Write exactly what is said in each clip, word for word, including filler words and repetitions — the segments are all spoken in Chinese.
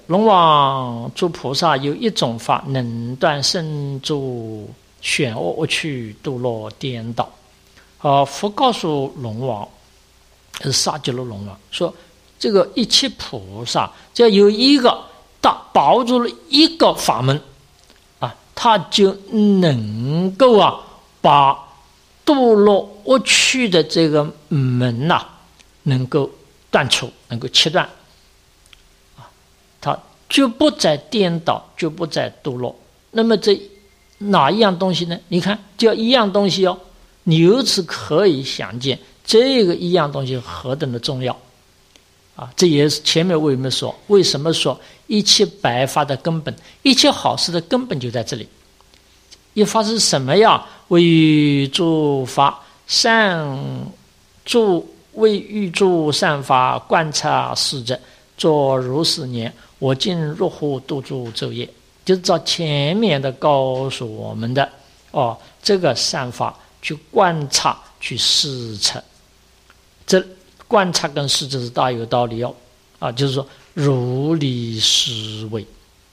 龙王诸菩萨有一种法，能断生诸选恶恶趣，堕落颠倒。啊，佛告诉龙王，是萨迦罗龙王说，这个一切菩萨只要有一个大保住了一个法门啊，他就能够啊把堕落恶趣的这个门呐、啊，能够断除，能够切断啊，他就不再颠倒，就不再堕落。那么这哪一样东西呢？你看，就一样东西哦，你由此可以想见，这个一样东西何等的重要啊！这也是前面为什么说，为什么说一切白法的根本，一切好事的根本就在这里。一法是什么呀？为欲诸法善诸为欲诸善法观察世者，作如是念：我今入乎度诸昼夜。就是照前面的告诉我们的哦，这个善法去观察去视察，这观察跟视察是大有道理哦啊，就是说如理思维。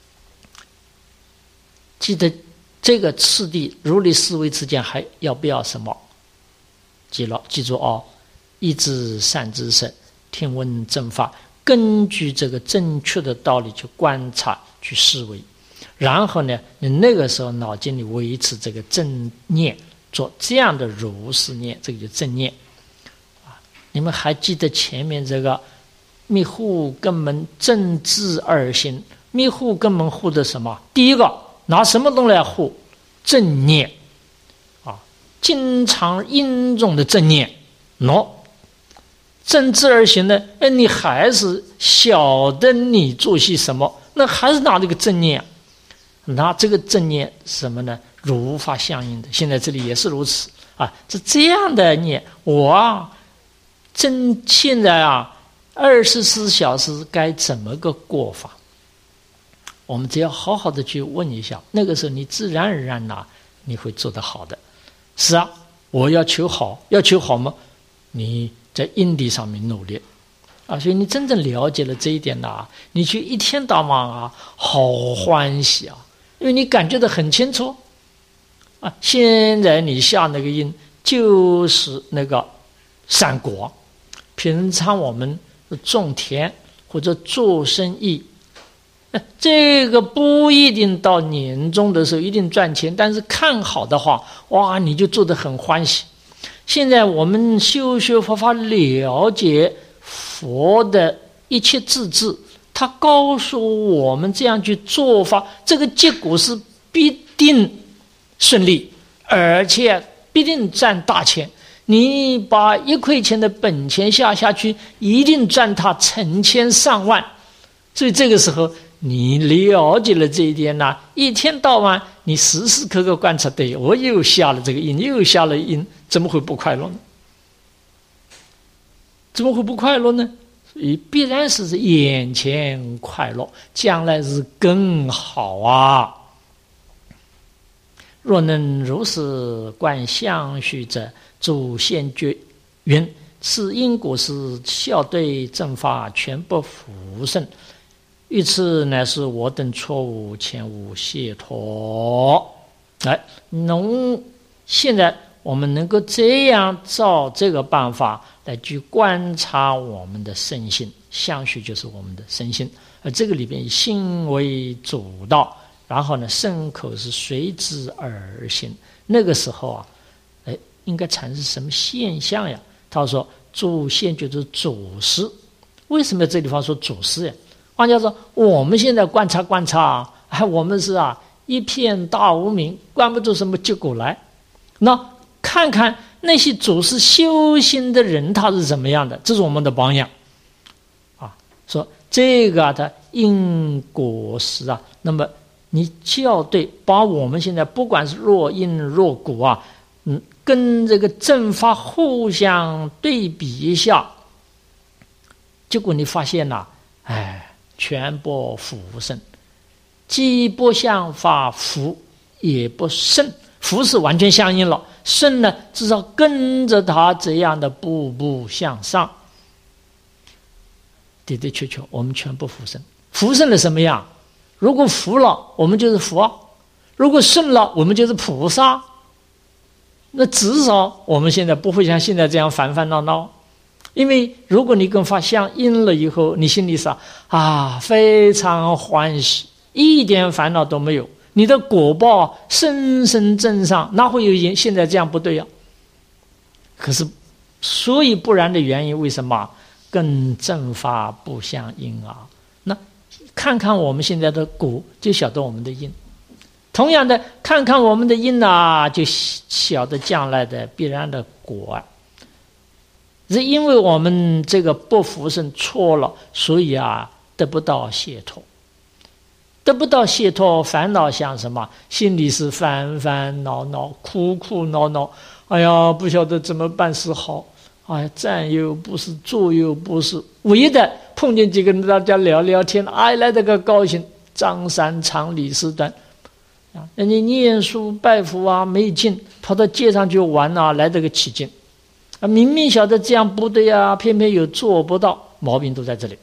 记得这个次第如理思维之间还要不要什么？记了，记住哦，一知善知识，听闻正法，根据这个正确的道理去观察去思维。然后呢，你那个时候脑筋里维持这个正念，做这样的如是念，这个就正念啊。你们还记得前面这个密护根门正智二心？密护根门护的什么？第一个拿什么东西来护？正念啊，经常应用的正念。喏，正智二心呢？哎，你还是晓得你做些什么，那还是拿这个正念。那这个正念什么呢？如法相应的，现在这里也是如此啊。这这样的念，我啊，真现在啊，二十四小时该怎么个过法？我们只要好好的去问一下，那个时候你自然而然呐、啊，你会做得好的。是啊，我要求好，要求好吗？你在因地上面努力。啊，所以你真正了解了这一点呐、啊，你去一天到晚啊，好欢喜啊，因为你感觉得很清楚啊。现在你下那个因就是那个善果，平常我们种田或者做生意，这个不一定到年终的时候一定赚钱，但是看好的话，哇，你就做得很欢喜。现在我们修学佛法，了解佛的一切自治，他告诉我们这样去做法，这个结果是必定顺利，而且必定赚大钱。你把一块钱的本钱下下去，一定赚它成千上万。所以这个时候你了解了这一点呢、啊，一天到晚你时时刻刻观察，对，我又下了这个因，又下了因，怎么会不快乐呢？怎么会不快乐呢？所以必然是眼前快乐，将来是更好啊。若能如是观相续者，诸先觉云：此因果是孝对正法，全不服胜。欲此乃是我等错误，前无解脱。来，农现在我们能够这样照这个办法来去观察我们的身心，相续就是我们的身心，而这个里边以心为主导，然后呢，身口是随之而行。那个时候啊，哎，应该产生什么现象呀？他说，主现就是祖师。为什么这地方说祖师呀？换句话说，我们现在观察观察，哎，我们是啊一片大无明，观不出什么结果来。那看看那些祖师修行的人，他是怎么样的？这是我们的榜样啊。说这个啊，它因果实啊，那么你校对，把我们现在不管是若因若果啊，嗯，跟这个正法互相对比一下，结果你发现呐、啊，哎。全不服胜，既不向法服，也不胜。服是完全相应了，胜呢，至少跟着他这样的步步向上。的的确确，我们全不服胜。 福圣了什么样？如果福了，我们就是佛；如果顺了，我们就是菩萨。那至少我们现在不会像现在这样烦烦恼恼。因为如果你跟法相应了以后，你心里想啊，非常欢喜，一点烦恼都没有，你的果报深深正上，哪会有现在这样不对呀、啊？可是所以不然的原因，为什么跟正法不相应啊？那看看我们现在的果，就晓得我们的因。同样的，看看我们的因啊，就晓得将来的必然的果啊。是因为我们这个不服圣错了，所以啊得不到解脱，得不到解脱，烦恼想什么？心里是烦烦恼恼、苦苦恼恼。哎呀，不晓得怎么办是好。哎呀，站又不是，坐又不是，唯的碰见几个人大家聊聊天，哎，来得个高兴。张三长李四端啊，人家念书拜佛啊没劲，跑到街上去玩啊，来得个起劲。啊，明明晓得这样不对啊，偏偏又做不到，毛病都在这里。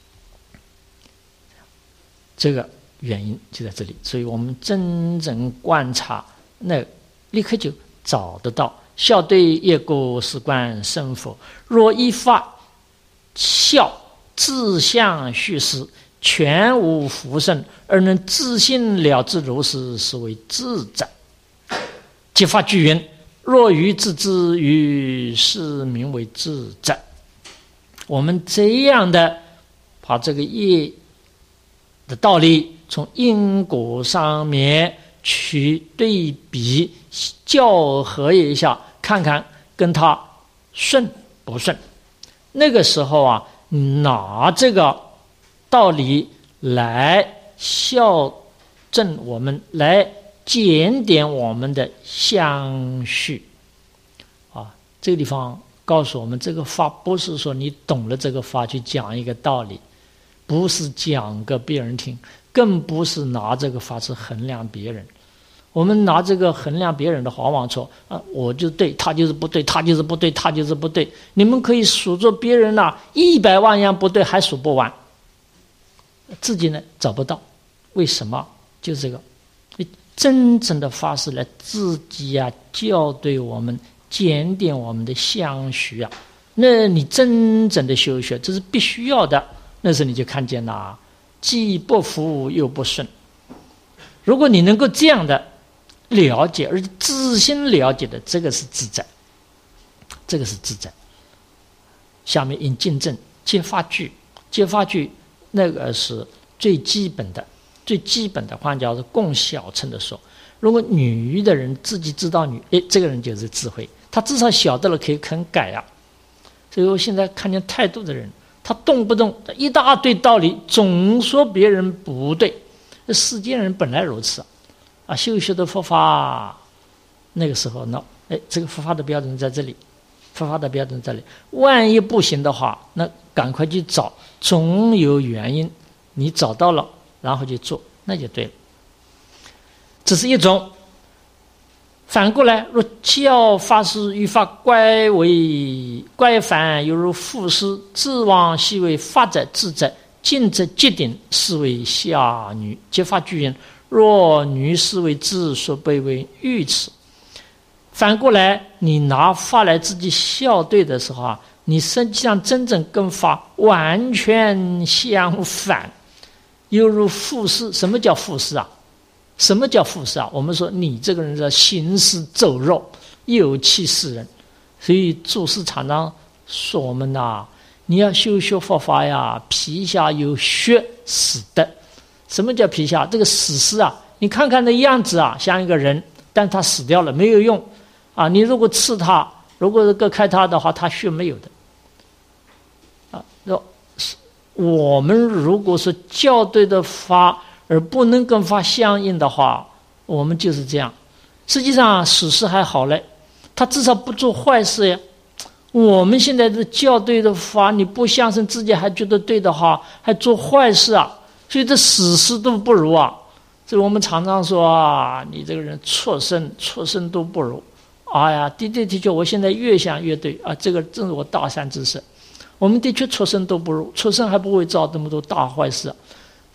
这个原因就在这里，所以我们真正观察，那立刻就找得到。孝对业果事观生佛，若依法孝自相续施，全无福圣，而能自信了之如是，是为自在。结法句云：若愚自知，于是名为自在。我们这样的把这个业的道理从因果上面去对比校核一下，看看跟他顺不顺。那个时候啊，拿这个道理来校正我们，来检点我们的相续啊。这个地方告诉我们，这个法不是说你懂了这个法去讲一个道理，不是讲给别人听，更不是拿这个法去衡量别人。我们拿这个衡量别人的话，往往说啊，我就对，他就是不对，他就是不对，他就是不对。你们可以数着别人啊，一百万样不对还数不完，自己呢找不到。为什么？就是这个，真正的法是来自己啊校对我们，检点我们的相续啊。那你真正的修学，这是必须要的。那时候你就看见了，既不服又不顺。如果你能够这样的了解，而且自心了解的，这个是自在，这个是自在。下面引经证揭发句，揭发句那个是最基本的，最基本的换叫是共小乘的说。如果女的人自己知道女，哎，这个人就是智慧，他至少晓得了可以肯改啊。所以我现在看见太多的人，他动不动一大堆道理，总说别人不对。世间人本来如此啊，修学的佛法，那个时候呢，哎，这个佛法的标准在这里，佛法的标准在这里。万一不行的话，那赶快去找，总有原因，你找到了，然后去做，那就对了。这是一种。反过来，若教法师与法乖为乖反，犹如复师，自往昔为法者自在，近则极顶，是为下女。揭发句云：若女是为智，所备为愚痴。反过来，你拿法来自己校对的时候啊，你实际上真正跟法完全相反，犹如复师。什么叫复师啊？什么叫复师啊？我们说你这个人的行事走肉，有气示人。所以祖师常常说我们呐、啊，你要修学佛法呀，皮下有血死的。什么叫皮下？这个死尸啊，你看看那样子啊，像一个人，但他死掉了，没有用啊。你如果刺他，如果割开他的话，他血没有的啊。我们如果是校对的法，而不能跟法相应的话，我们就是这样。实际上死尸还好嘞，他至少不做坏事呀。我们现在的校对的法，你不相信自己还觉得对的话，还做坏事啊，所以这死尸都不如啊。所以我们常常说啊，你这个人错生错生都不如。哎呀，的的的确，我现在越想越对啊，这个正是我大善之事。我们的确错生都不如，错生还不会造这么多大坏事啊。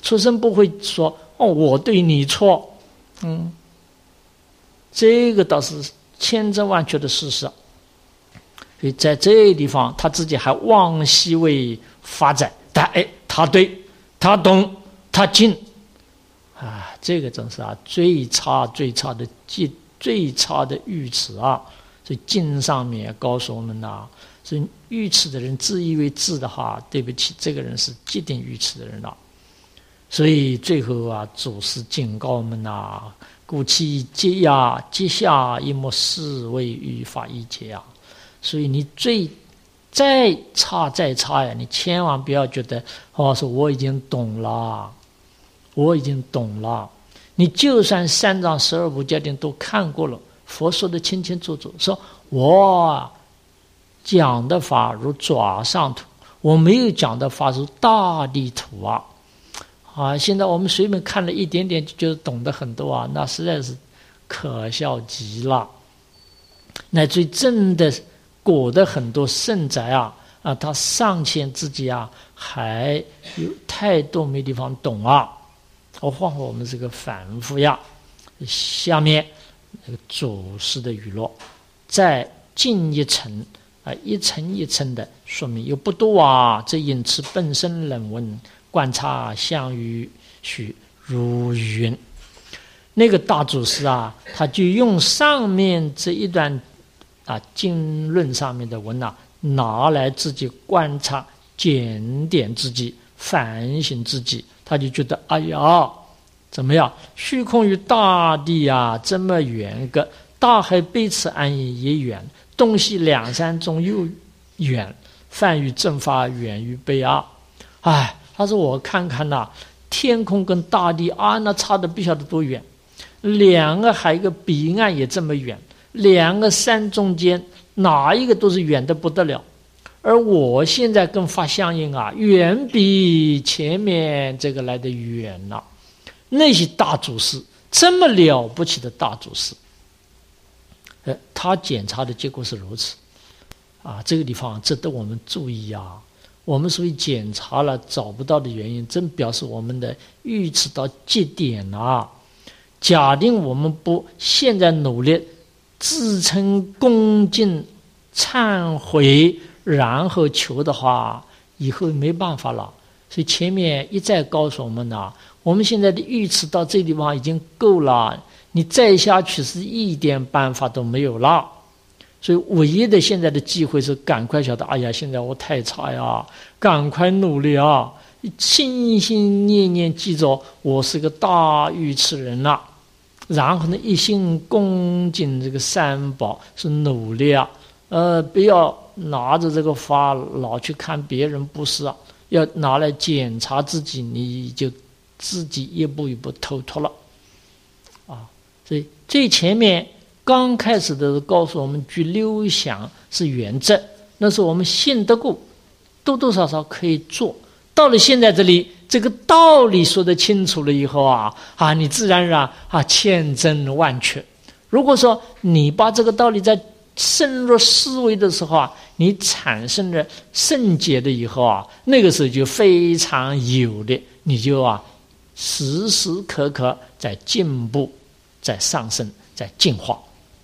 畜生不会说哦我对你错，嗯，这个倒是千真万确的事实。所以在这个地方他自己还妄希为发展，但哎他对他懂他精啊，这个真是啊最差最差的最最差的愚痴啊。所以经上面告诉我们呐、啊，所以愚痴的人自以为智的话，对不起，这个人是极定愚痴的人了、啊。所以最后啊，祖师警告我们呐、啊，故其节呀，节下亦莫视为于法一节啊。所以你最再差再差呀，你千万不要觉得哦，说我已经懂了，我已经懂了。你就算三藏十二部经典都看过了，佛说的清清楚楚，说我讲的法如爪上土，我没有讲的法如大地土啊！啊，现在我们随便看了一点点就觉得懂得很多啊，那实在是可笑极了。乃至于真的果的很多圣者啊，啊，他尚且自己啊还有太多没地方懂啊，何况我们这个凡夫呀。下面那个祖师的语录，再进一层啊，一层一层的说明又不多啊。这因此本身人文观察相与许如云。那个大祖师啊，他就用上面这一段啊经论上面的文啊，拿来自己观察检点自己，反省自己，他就觉得哎呀，怎么样？虚空与大地啊，这么远个，大海彼此安逸也远，东西两山中又远，梵语正法远于悲啊！哎，他说我看看呐、啊，天空跟大地啊，那差的不晓得多远，两个海一个彼岸也这么远，两个山中间哪一个都是远的不得了。而我现在跟法相应啊，远比前面这个来的远了、啊。那些大祖师，这么了不起的大祖师，呃，他检查的结果是如此，啊，这个地方值得我们注意啊。我们所以检查了找不到的原因，真表示我们的愚痴到极点了、啊。假定我们不现在努力自称恭敬、忏悔，然后求的话，以后没办法了。所以前面一再告诉我们呢、啊。我们现在的愚痴到这地方已经够了，你再下去是一点办法都没有了。所以唯一的现在的机会是赶快晓得，哎呀，现在我太差呀，赶快努力啊，心心念念记着我是个大愚痴人了、啊，然后呢一心恭敬这个三宝，是努力啊，呃，不要拿着这个法老去看别人不是啊，要拿来检查自己，你就自己一步一步透脱了，啊，所以最前面刚开始的告诉我们，据六想是原则，那是我们信得过，多多少少可以做。到了现在这里，这个道理说得清楚了以后啊，啊，你自然而然啊千真万确。如果说你把这个道理在深入思维的时候啊，你产生了圣解的以后啊，那个时候就非常有力，你就啊。时时刻刻在进步，在上升，在进化。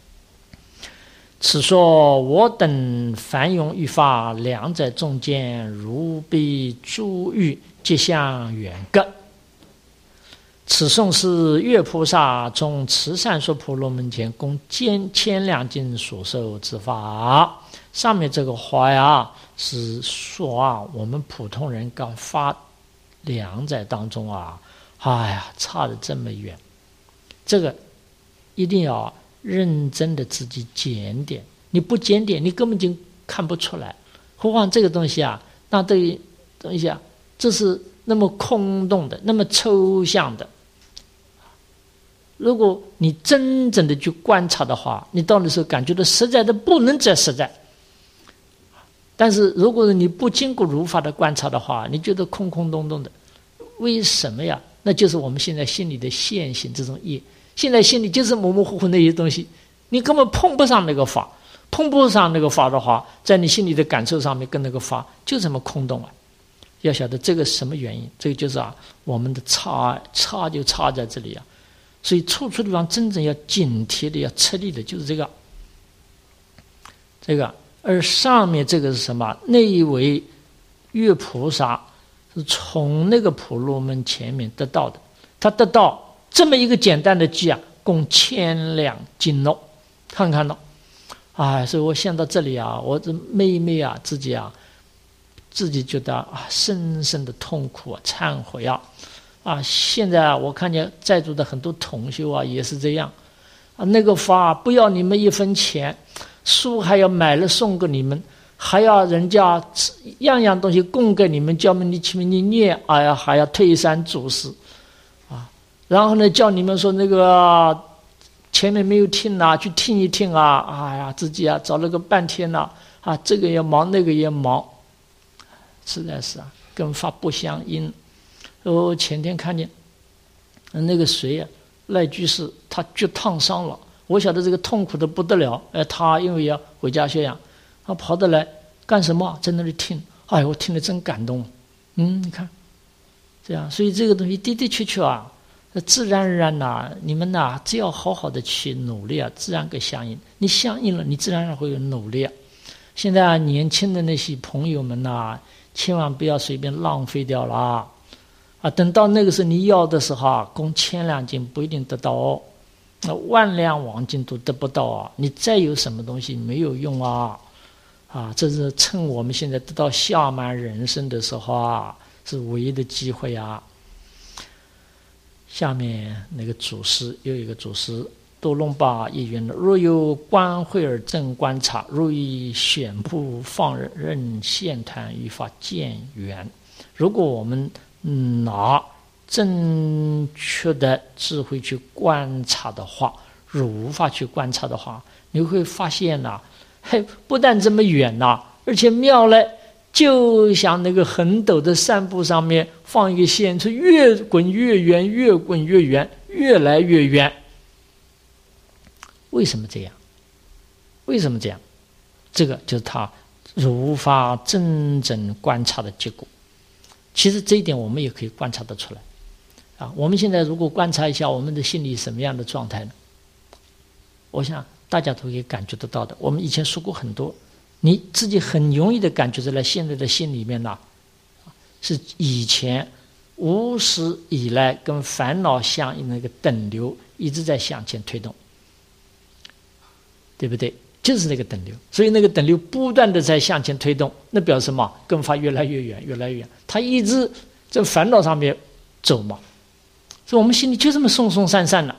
此说我等凡用于法，两者中间如比珠玉，皆相远隔。此颂是月菩萨从慈善说婆罗门前供千千量经所受之法。上面这个话呀，是说啊，我们普通人刚发两者当中啊。哎呀，差得这么远，这个一定要认真的自己检点。你不检点，你根本就看不出来。何况这个东西啊，那对于东西啊，这是那么空洞的，那么抽象的。如果你真正的去观察的话，你到那时候感觉到实在的不能再实在。但是如果你不经过如法的观察的话，你觉得空空洞洞的，为什么呀？那就是我们现在心里的现行这种业，现在心里就是模模糊糊那些东西，你根本碰不上那个法，碰不上那个法的话，在你心里的感受上面跟那个法就这么空洞啊， 要晓得这个是什么原因，这个就是啊，我们的差差就差在这里啊。所以处处地方真正要警惕的、要吃力的，就是这个。这个，而上面这个是什么？那一位月菩萨是从那个婆罗门前面得到的，他得到这么一个简单的偈啊，共千两金哦，看看了，哎，所以我想到这里啊，我这妹妹啊，自己啊，自己觉得啊，深深的痛苦啊，忏悔啊。啊，现在啊，我看见在座的很多同修啊，也是这样，啊，那个法不要你们一分钱，书还要买了送给你们，还要人家样样东西供给你们，叫你去你念，哎呀，还要推三阻四，啊，然后呢，叫你们说那个前面没有听啊，去听一听啊，哎呀，自己啊找了个半天呐，啊，啊，这个也忙，那个也忙，实在是啊，跟法不相应。我前天看见那个谁啊，赖居士，他脚烫伤了，我晓得这个痛苦的不得了，哎，他因为要回家休养，他跑得来干什么？在那里听，哎，我听了真感动。嗯，你看，这样，所以这个东西的的确确啊，自然而然呐、啊，你们呐、啊，只要好好的去努力啊，自然给相应。你相应了，你自然而然会有努力啊。现在、啊、年轻的那些朋友们呐、啊，千万不要随便浪费掉了啊。啊，等到那个时候你要的时候啊，供千两金不一定得到哦，那万两黄金都得不到啊！你再有什么东西没有用啊！啊，这是趁我们现在得到下满人生的时候啊，是唯一的机会啊！下面那个祖师又有一个祖师多隆巴一云：若有观慧而正观察，若以显部放任现谈于法见缘。如果我们嗯，拿正确的智慧去观察的话，如无法去观察的话，你会发现呐、啊，嘿，不但这么远呐、啊，而且妙了，就像那个很陡的山坡上面放一个线，是越滚越圆，越滚越圆，越来越圆。为什么这样？为什么这样？这个就是他如法真正观察的结果。其实这一点我们也可以观察得出来，啊，我们现在如果观察一下我们的心理什么样的状态呢？我想大家都可以感觉得到的。我们以前说过很多，你自己很容易的感觉出来，现在的心里面呢，是以前无始以来跟烦恼相应的那个等流一直在向前推动，对不对？就是那个等流，所以那个等流不断的在向前推动，那表示什么？跟法越来越远，越来越远。它一直在烦恼上面走嘛，所以我们心里就这么松松散散的，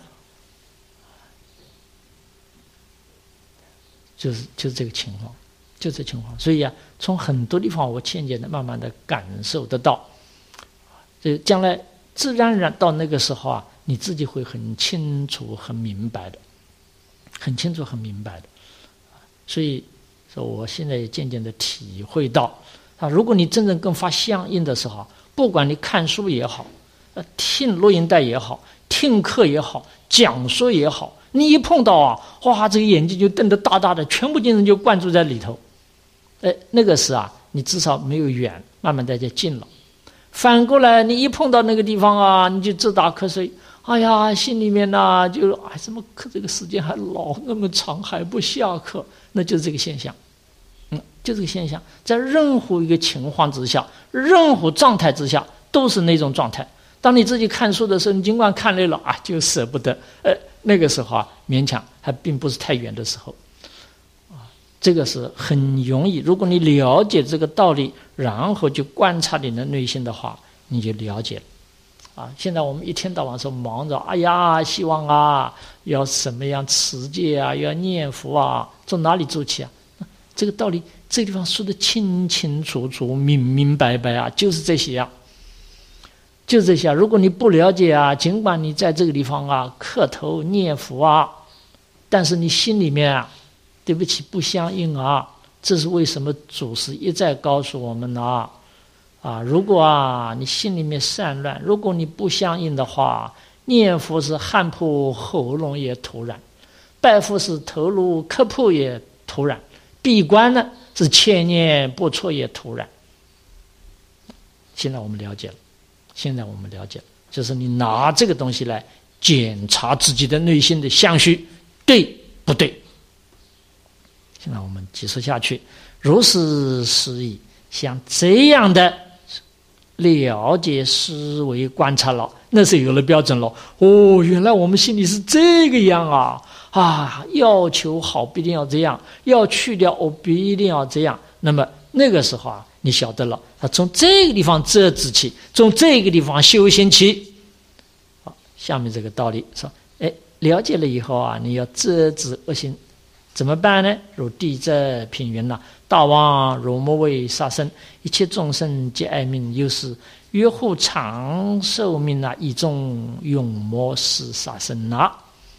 就是就是这个情况，就这情况。所以啊，从很多地方我渐渐的、慢慢的感受得到，这将来自然而然到那个时候啊，你自己会很清楚、很明白的，很清楚、很明白的。所以说，我现在也渐渐的体会到，啊，如果你真正跟法相应的时候，不管你看书也好，呃，听录音带也好，听课也好，讲说也好，你一碰到啊，哇，这个眼睛就瞪得大大的，全部精神就灌注在里头。哎，那个是啊，你至少没有远，慢慢大家近了。反过来，你一碰到那个地方啊，你就直打瞌睡。哎呀，心里面呐、啊，就哎，怎么课这个时间还老那么长，还不下课？那就是这个现象，嗯，就这个现象，在任何一个情况之下，任何状态之下，都是那种状态。当你自己看书的时候，你尽管看累了啊，就舍不得，呃，那个时候啊，勉强还并不是太远的时候，啊，这个是很容易。如果你了解这个道理，然后就观察你的内心的话，你就了解了。啊，现在我们一天到晚说忙着，哎呀，希望啊，要什么样持戒啊，要念佛啊，从哪里做起啊？这个道理，这个地方说的清清楚楚、明明白白啊，就是这些啊，就是这些啊。如果你不了解啊，尽管你在这个地方啊磕头念佛啊，但是你心里面啊，对不起，不相应啊。这是为什么祖师一再告诉我们啊？啊，如果啊你心里面散乱，如果你不相应的话，念佛是汗破喉咙也突然，拜佛是头颅磕破也突然，闭关呢是千念不错也突然。 现在我们了解了，现在我们了解了，就是你拿这个东西来检查自己的内心的相续对不对。现在我们继续下去，如是思议，像这样的了解思维观察了，那是有了标准了。哦，原来我们心里是这个样啊！啊，要求好必定要这样，要去掉哦必定要这样。那么那个时候啊，你晓得了，他从这个地方遮止起，从这个地方修行起。好，下面这个道理说，哎，了解了以后啊，你要遮止恶行，怎么办呢？如地者品云呐，大王若莫为杀生，一切众生皆爱命，又是约护长寿命啊，以众永莫使杀生啊。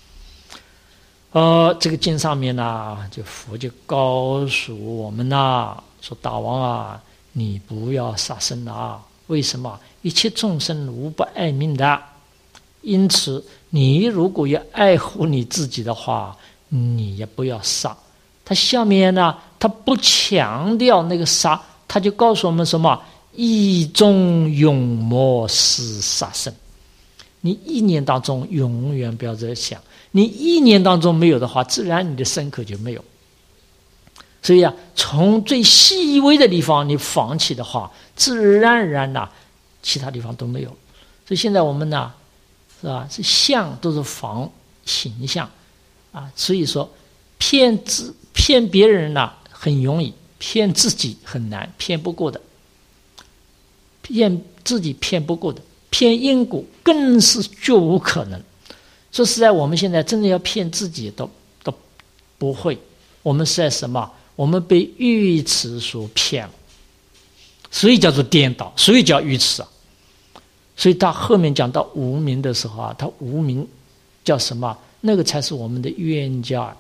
呃，这个经上面呢、啊，就佛就告诉我们呐、啊，说大王啊，你不要杀生啊！为什么？一切众生无不爱命的，因此你如果要爱护你自己的话，你也不要杀。他下面呢，他不强调那个杀，他就告诉我们什么？意中永莫使杀生。你意念当中永远不要这样想。你意念当中没有的话，自然你的身口就没有。所以啊，从最细微的地方你放弃的话，自然而然呐、啊，其他地方都没有。所以现在我们呢，是吧？是相都是防形象啊，所以说骗自骗别人呢、啊、很容易，骗自己很难，骗不过的。骗自己骗不过的，骗因果更是绝无可能。说实在，我们现在真的要骗自己都都不会。我们是在什么？我们被愚痴所骗了，所以叫做颠倒，所以叫愚痴啊。所以他后面讲到无明的时候啊，他无明叫什么？那个才是我们的冤家。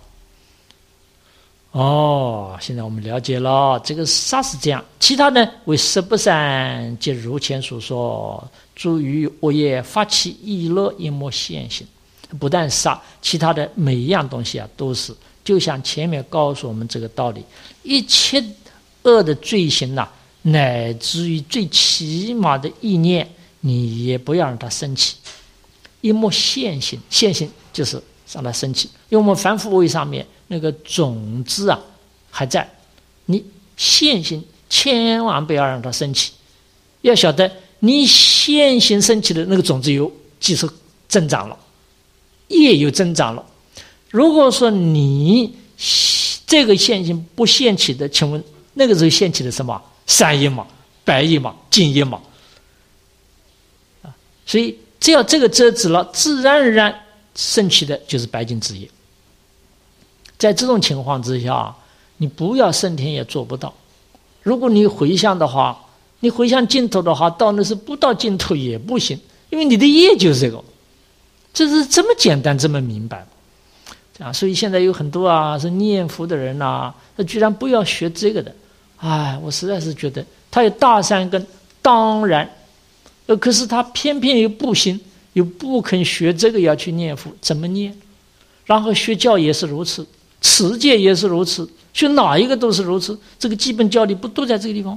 哦，现在我们了解了，这个杀是这样，其他呢为十不善，即如前所说，诸于恶业发起意乐，亦莫现行。不但杀，其他的每一样东西啊，都是就像前面告诉我们这个道理，一切恶的罪行呐、啊，乃至于最起码的意念，你也不要让它升起，亦莫现行。现行就是让它升起，因为我们凡夫位上面那个种子啊还在，你现行千万不要让它升起。要晓得，你现行升起的那个种子有即是增长了。业又增长了。如果说你这个现行不现起的，请问那个时候现起的什么？善业嘛，白业嘛，净业嘛。啊，所以只要这个遮止了，自然而然升起的就是白净之业。在这种情况之下，你不要升天也做不到。如果你回向的话，你回向尽头的话，到那是不到尽头也不行，因为你的业就是这个。这是这么简单，这么明白啊！所以现在有很多啊是念佛的人呐、啊，他居然不要学这个的，哎，我实在是觉得他有大善根，当然，呃，可是他偏偏又不行，又不肯学这个要去念佛，怎么念？然后学教也是如此，持戒也是如此，学哪一个都是如此，这个基本教理不都在这个地方？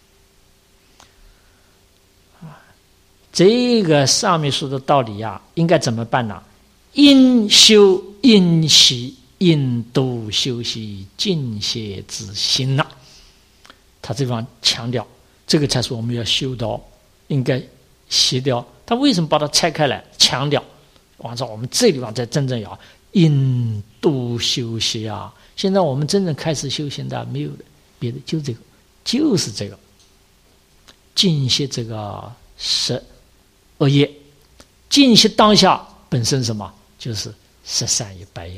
这个上面说的道理呀、啊，应该怎么办呢？应修应习应度修习净邪之心呐、啊。他这地方强调，这个才是我们要修的哦，应该习掉。他为什么把它拆开来强调？按照我们这地方才真正要应度修习啊。现在我们真正开始修行的没有的，别的就这个，就是这个净邪这个十。恶业，净息当下本身什么？就是十善业白业。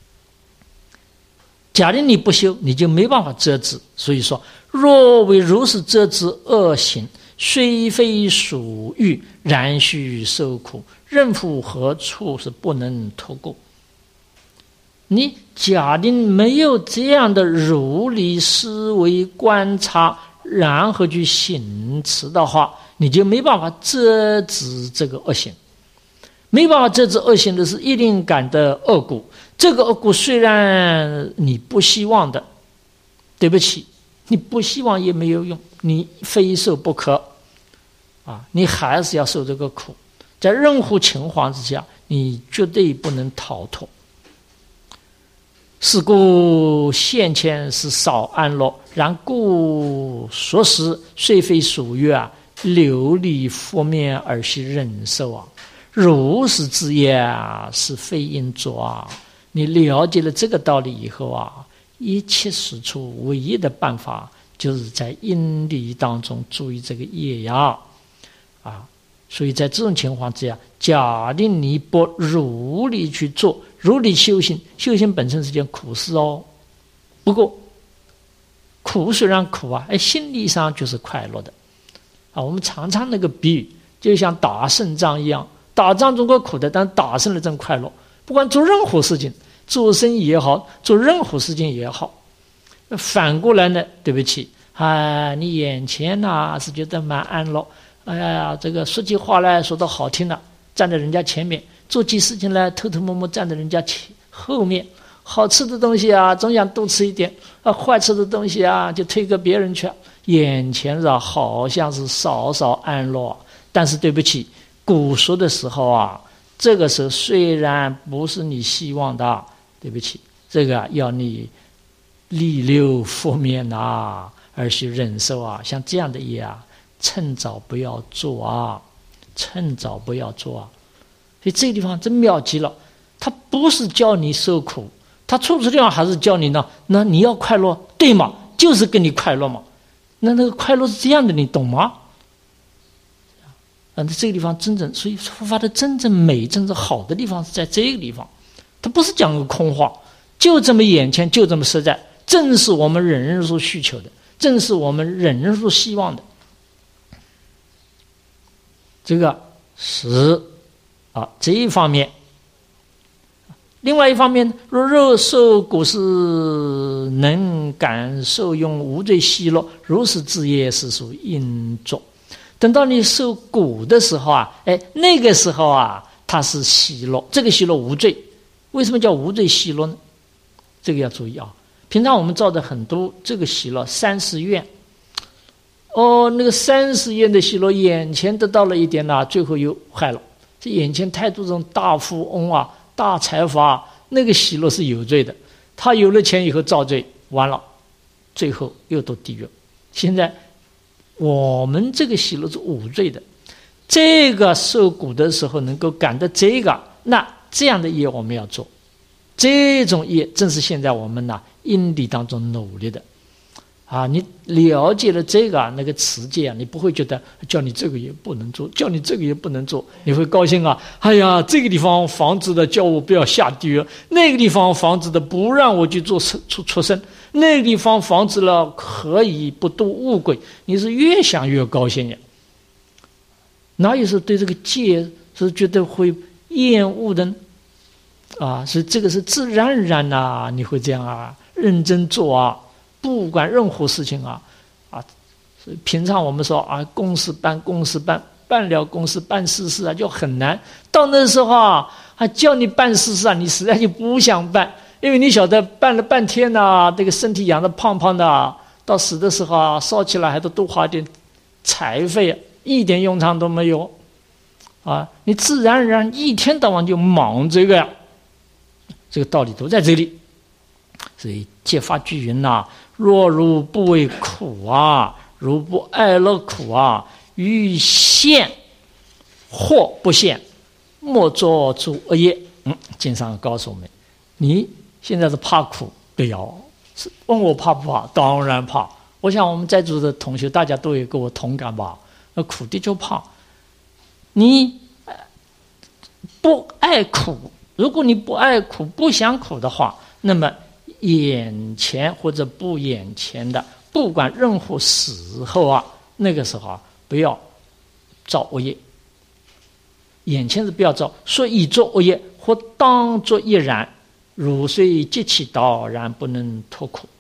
假定你不修，你就没办法遮止。所以说，若为如是遮止恶行，虽非属欲，然须受苦，任复何处是不能脱过？你假定没有这样的如理思维观察，然后去行持的话，你就没办法遮止这个恶行。没办法遮止恶行的是一定感的恶果。这个恶果虽然你不希望的，对不起，你不希望也没有用，你非受不可。 啊，你还是要受这个苦，在任何情况之下，你绝对不能逃脱。是故现前是少安乐，然故说实虽非所欲啊，流离负面而系忍受啊。如是之业啊，是非因作啊。你了解了这个道理以后啊，一切事处唯一的办法，就是在因理当中注意这个业呀，啊。所以在这种情况之下，假定你不如理去做，如理修行，修行本身是件苦事哦。不过，苦虽然苦啊，哎，心理上就是快乐的啊。我们常常那个比喻，就像打胜仗一样，打仗中国苦的，但打胜了真快乐。不管做任何事情，做生意也好，做任何事情也好，反过来呢，对不起啊，你眼前呐、啊、是觉得蛮安乐。哎呀，这个说起话来说的好听了，站在人家前面；做起事情来偷偷摸摸站在人家前后面。好吃的东西啊，总想多吃一点；啊，坏吃的东西啊，就推给别人去。眼前啊，好像是少少安乐，但是对不起，古说的时候啊，这个时候虽然不是你希望的，对不起，这个要你逆流负面啊，而去忍受啊，像这样的业啊。趁早不要做啊，趁早不要做啊。所以这个地方真妙极了，他不是教你受苦，他处处地方还是教你呢，那你要快乐，对吗？就是跟你快乐嘛。那那个快乐是这样的，你懂吗？啊，这个地方真正，所以佛法的真正美、真正好的地方是在这个地方，它不是讲个空话，就这么眼前，就这么实在，正是我们人人所需求的，正是我们人人所希望的。这个是啊这一方面。另外一方面，若肉受果是能感受用无罪喜乐，如是之业是属因作。等到你受果的时候啊，哎，那个时候啊，它是喜乐，这个喜乐无罪。为什么叫无罪喜乐呢？这个要注意啊。平常我们造的很多这个喜乐，三十愿。哦，那个三十愿的喜乐，眼前得到了一点呐、啊，最后又坏了。这眼前太多这种大富翁啊、大财阀、啊，那个喜乐是有罪的。他有了钱以后造罪，完了，最后又堕地狱。现在我们这个喜乐是无罪的，这个受苦的时候能够感到这个，那这样的业我们要做。这种业正是现在我们呐、啊、因地当中努力的。啊，你了解了这个啊，那个持戒啊，你不会觉得叫你这个也不能做，叫你这个也不能做，你会高兴啊！哎呀，这个地方防止的叫我不要下地狱，那个地方防止的不让我去做畜畜生，那个地方防止了可以不度物鬼，你是越想越高兴呀。哪有时对这个戒是觉得会厌恶的呢？啊，所以这个是自然而然呐，你会这样啊，认真做啊。不管任何事情啊，啊，平常我们说啊，公事办公事办，办了公事办私事啊，就很难。到那时候啊，还叫你办私事啊，你实在就不想办，因为你晓得办了半天呢、啊，这个身体养得胖胖的、啊，到死的时候啊，烧起来还得多花点财费，一点用场都没有，啊，你自然而然一天到晚就忙这个呀，这个道理都在这里。所以戒法句云呐、啊，若如不为苦啊，如不爱乐苦啊，欲现或不现，莫作诸恶业。嗯，经上告诉我们，你现在是怕苦，不要。是问我怕不怕？当然怕。我想我们在座的同学大家都有跟我同感吧？那苦的就怕。你不爱苦，如果你不爱苦、不想苦的话，那么眼前或者不眼前的，不管任何时候啊，那个时候啊，不要造恶业。眼前是不要造，说以作恶业或当作亦然，如虽极其道，然不能脱苦。